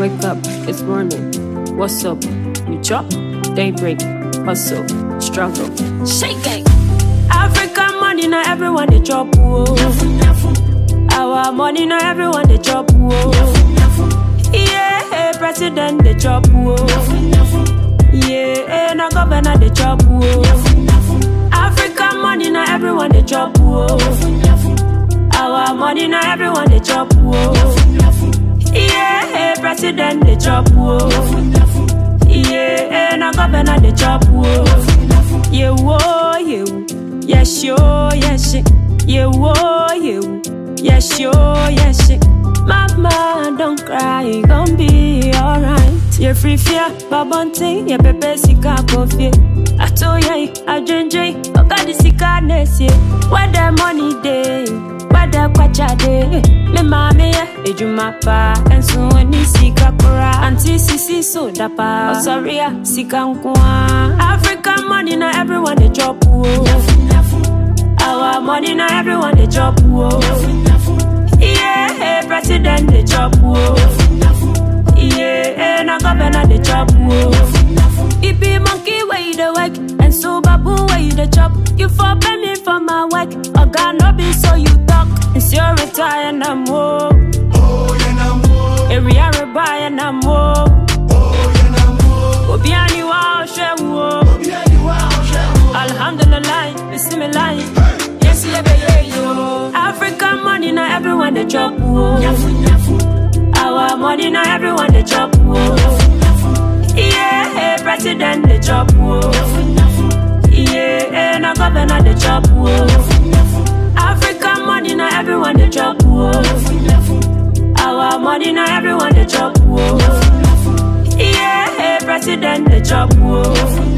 Wake up, it's morning. What's up? You chop? Daybreak, hustle, struggle, shake it. African money, now everyone they chop. Our money, now everyone they chop. Yeah, president they chop. Yeah, now governor they chop. African money, now everyone they chop. Our money, now everyone they chop. Yeah, president they chop. Yeah, now governor they chop. Yeah, whoa, yeah, yes, yo, yes, yeah, whoa, yeah, yes, yo, yes. Mama, don't cry, gon' be alright. You're free fear, babonte, yeah, pepe sika coffee. I told ya, I drink, okay, the sickness, yeah. Where the money day, where the kwacha day. Me mama, ejumapa, and so when you see kakura, auntie sisi so dapa. Oh, sorry, sikankwa. African money, now everyone they chop. Our money, now everyone they chop. Yeah, president they chop. Yeah, now governor they chop. It be monkey where you the work, and so babu where you the chop. You for pay me for my work, or God no be so you talk. It's your retire and I'm more. Oh, yeah, I'm more. Area rebuy and I'm more. Oh, yeah, I'm more. Obiani wa oshewo. Alhamdulillah, bismillah. Yes, yeah, yo. African money, now everyone they chop. Our money, now everyone they chop. Yeah, president they chop. Yeah, now governor they chop. African money, now everyone they chop. Our money, now everyone they chop. Yeah, president they chop.